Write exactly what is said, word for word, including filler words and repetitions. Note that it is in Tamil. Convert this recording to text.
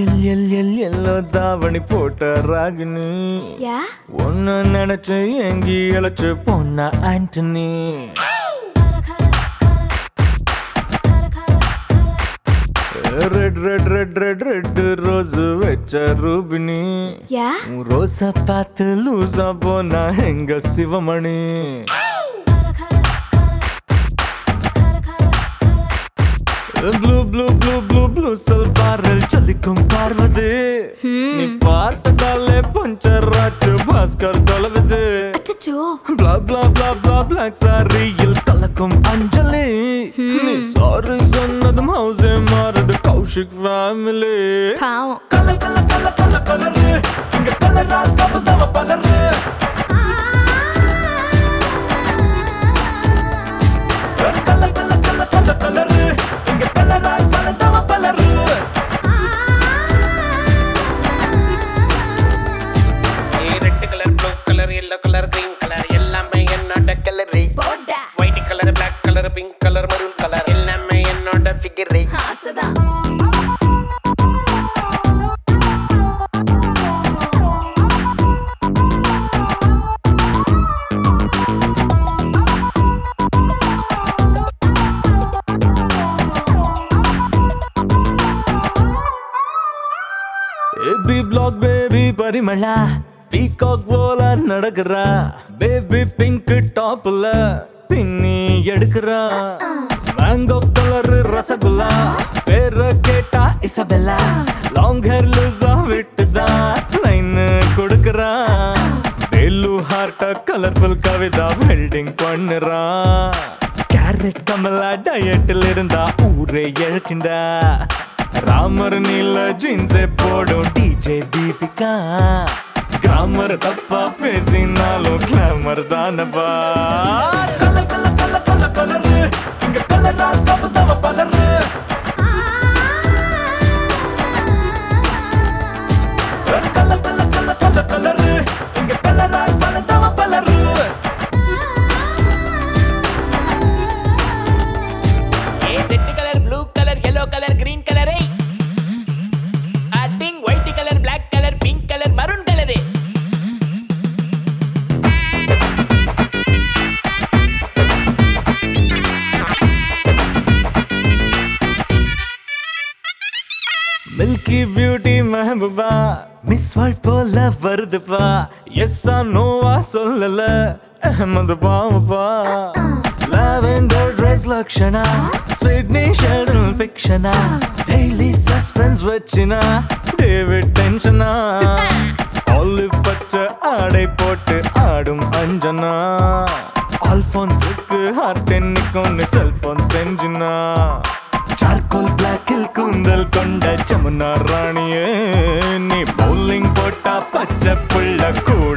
எல் எல் எல் எல்லோ தாவணி போட்ட ராகினி ஒன்னு நினைச்சு எங்கி இழைச்சு பொண்ணா Antony red red red red red rose வச்ச ரூபினி ரோசா பார்த்து லூசா போனா எங்க Sivamani blue blue blue blue blue சல்வாரல் சொல்லிக்கும் பார்வது நீ பார்த்ததாலே பஞ்சர் ஆச்சு பாஸ்கர் தொலைவது ப்ளா ப்ளா ப்ளா ப்ளா பிளாக் சாரியில் கலக்கும் அஞ்சலி நீ சாரி சொன்னதும் ஹவுஸே மாறுது கௌஷிக் ஃபேமிலி கல கல கல கல கலரு இங்க கலரா தவ பலரு கல கல கல கல கலரு இங்க கலரா தவ பலரு red colour blue colour yellow colour green colour எல்லாமே என்னோட colour white colour black colour pink colour maroon colour எல்லாமே என்னோட figure baby black baby Parimala peacock போல நடக்கிறா பேபி பிங்க் டாப்ல பின்னி எடுக்கிறா மேங்கோ கலர் ரசகுல்லா பேர கேட்டா இசபெல்லா லாங் ஹேர் லூசா விட்டுதா லைன் கொடுக்கிறா வேலு ஹார்ட்ட கலர்ஃபுல் கவிதா வெல்டிங் பண்ணுறா கேரட் கமலா டயட்டில் இருந்தா ஊரே எழுக்கிண்டா ராமர் நீல ஜீன்ஸே போடும் டிஜே தீபிகா கிராமர் தப்பா பேசினாலும் கிளாமர் தானப்பா கல கல கல கல கலரு இங்க கலரா தவ தவ பலரு கல கல கல கல கலரு இங்க கலரா தவ பலரு red colour blue colour yellow colour green கலரே அட்டிங் white colour black colour pink colour maroon colour milky beauty மெஹபூபா மிஸ் வேர்ல்ட் போல வருதுப்பா எஸ்ஸா நோவா சொல்லல அஹமது பாவப்பா lavender dress Lakshana Sidney Sheldon ஃபிக்ஷனா டெய்லி சஸ்பென்ஸ் வச்சினா டேவிட் டென்ஷனா ஆலிவ் பச்சை ஆடை போட்டு ஆடும் அஞ்சனா ஆல்போன்ஸுக்கு ஹார்ட் நிக்கும் செல்போன் செஞ்சினா சார்கோல் பிளாக்கில் கூந்தல் கொண்ட ஜமுனா ராணியே நீ பவுலிங் போட்டா பச்சை புள்ள கூட